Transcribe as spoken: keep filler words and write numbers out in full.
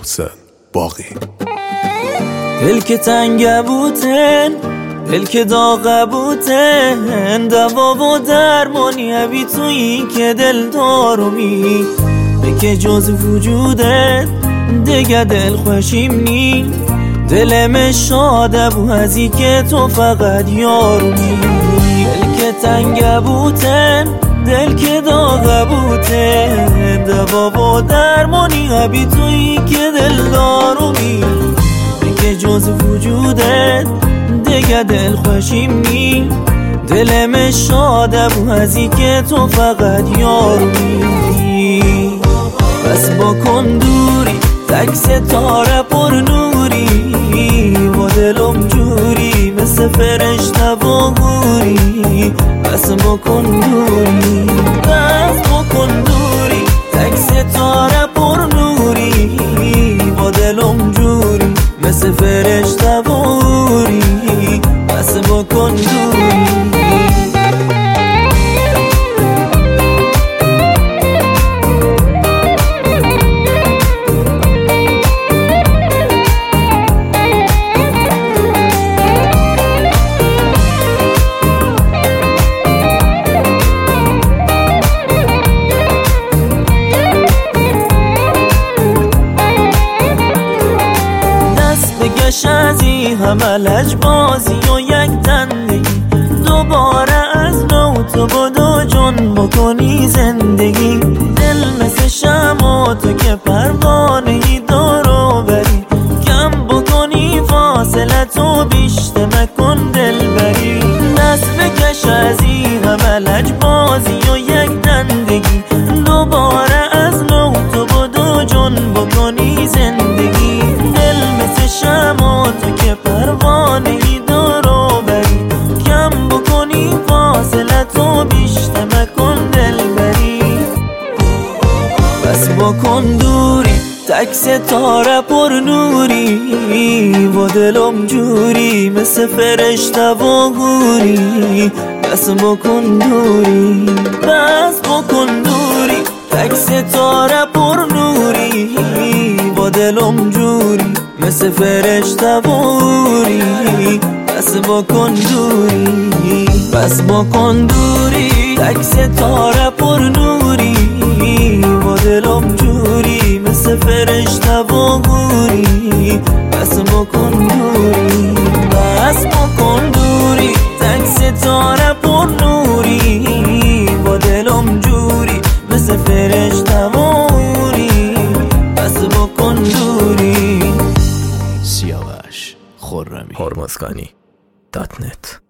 محسن باقی. دل که تنگ بوتن، دل که داغ بوتن، دوا و درمانی هبی تویی که دل دارومی بکه جز وجودت دیگه دل خوشیم نی. دلم شاده بو ازی که تو فقط یارومی. دل که تنگ بوتن، دل که داغ بوتن، دوا و درمانی هبی تویی که دل دارومی بکه جز وجودت دیگه دل خوشیم نی. دلم شاده بو ازی که تو فقط یارومی. بس بکن دوری تک ستاره پر نوری، با دلم جوری مثل فرشته و گوری. بس بکن دوری، بس بکن دوری تک ستاره پر نوری، با دلم جوری مثل فرشته و گوری. بس بکن دوری. ازی همه لجبازی و یک تندگی، دوباره از نو تو بدو جون بکنی زندگی. دل مثل شما تو که پروانهی دارو بری، کم بکنی فاصله تو بیشتر مکن دل بری. دست بکش ازی همه لجبازی و یک تندگی، دوباره از نو تو بدو جون بکنی زندگی. دل مثل شما تو که پروانهی دارو بری، کم بکنی فاصله تو بیشتر مکن دل بری. بس بکن دوری تک ستاره پر نوری، با دلم جوری مثل فرشته و گوری. بس بکن دوری، بس بکن دوری تک ستاره پر نوری، با دلم جوری مثل فرشته و گوری. بس بکن دوری، بس بکن دوری تک ستاره پر نوری، با دلم جوری مثل فرشته و گوری. بس بکن دوری، بس بکن دوری تک ستاره پر نوری، با دلم جوری مثل فرشته و گوری. بس بکن دوری. سیاوش خرمی هرمزگانی دات نت